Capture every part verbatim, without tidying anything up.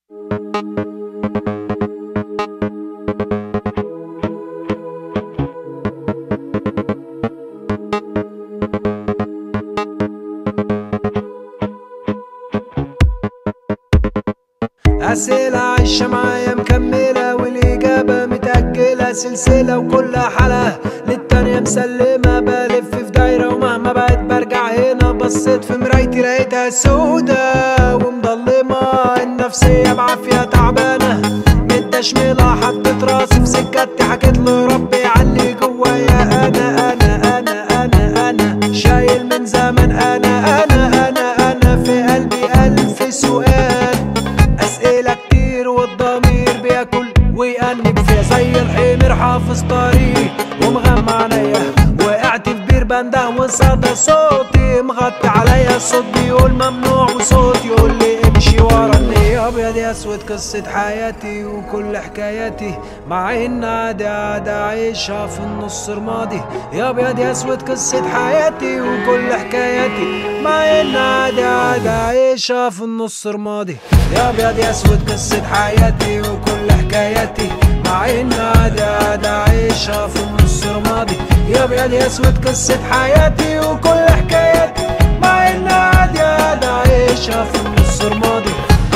أسئلة عايشة معايا مكملة والإجابة متأجلة سلسلة وكل حلقة للتانية مسلمة. بلف في دايرة ومهما بقيت برجع هنا. بصيت في مرايتي لقيتها سودة ومضلمة. النفسية بعافية تعبانة متشملة. حطيت راسي في سكتي حكيت لربي علي جوايا. أنا أنا أنا أنا أنا شايل من زمان. أنا أنا أنا أنا في قلبي ألف سؤال. أسئلة كتير والضمير بياكل ويأنب فيها زي الحمير حافظ طريق ومغمى عليا. وقعت في بير بنده وصدى صوتي مغطي عليا. الصوت بيقول ممنوع وصوت يقول لي امشي ورا النية. أبيض يا أسود قصة حياتي وكل حكاياتي مع إن عادي عادي عايشها في النص رمادي. يا أبيض يا أسود قصة حياتي وكل حكاياتي مع إن عادي عادي عايشها في النص رمادي. يا أبيض يا أسود قصة حياتي وكل حكاياتي مع إن عادي عادي عايشها في النص رمادي. يا أبيض يا أسود قصة حياتي وكل حكاياتي مع إن عادي عادي عايشها في النص رمادي.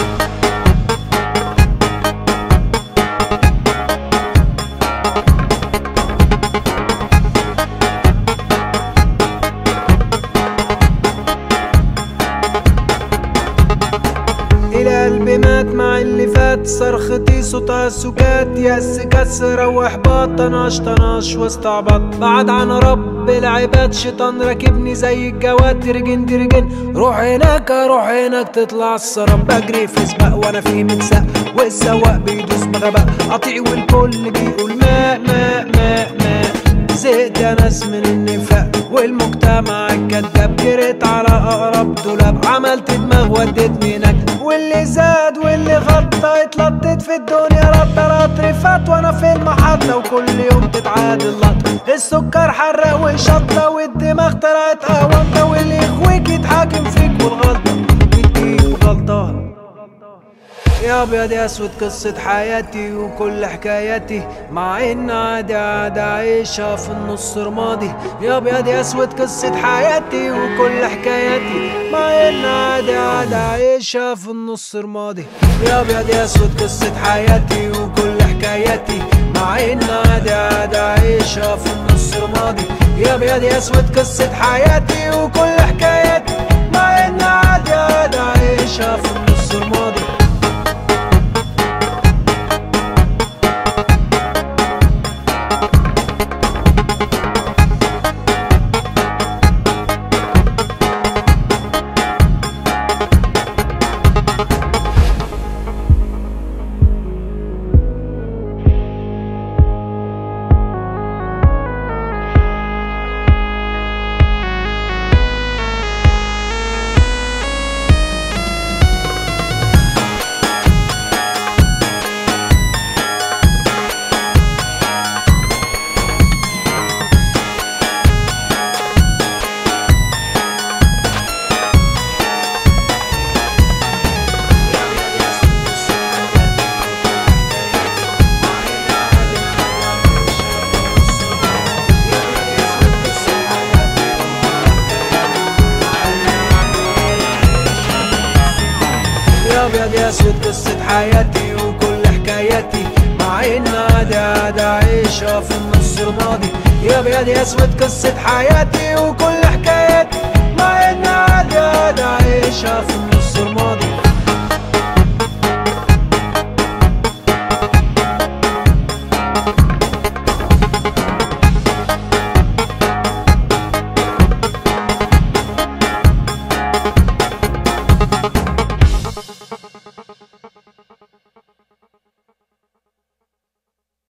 قلبي مات مع اللي فات. صرختي صوتها سكات. يأس كسر واحباط. طناش طناش واستعبط. بعد عن رب العباد شيطان راكبني زي الجواد. ترجن ترجن روح هناك روح هناك تطلع السراب. بجري في سباق وانا في متساق والسواق بيدوس بغباء. قطيع والكل بيقول ماء ماء ماء ماء. زهقت يا ناس من النفاق والمجتمع الكداب. جريت على اقرب دولاب عملت دماغ وديتني هناك. واللي زاد واللي غطى اتلطت في الدنيا. رد رد فات وانا في المحطة وكل يوم تتعاد اللط. السكر حرق وشطة والدماغ طلعت قهوة. واللي يخويك يتحاكم فيك والغلطة بتجيب غلطة. يا أبيض يا أسود قصة حياتي وكل حكاياتي مع إن عادي عادي عايشها في النص رمادي. يا أبيض يا أسود قصة حياتي وكل حكاياتي مع إن عادي عادي عايشها في النص رمادي. يا أبيض يا أسود قصة حياتي وكل حكاياتي مع إن عادي عادي عايشها في النص رمادي. يا أبيض يا أسود قصة حياتي وكل حكاياتي مع إن عادي عادي عايشها في النص رمادي. أبيض يا أسود قصة حياتي وكل حكاياتي مع إن عادي عادي عايشها في النص رمادي. يا أبيض يا أسود قصة حياتي وكل حكاياتي مع إن عادي عادي عايشها في النص رمادي.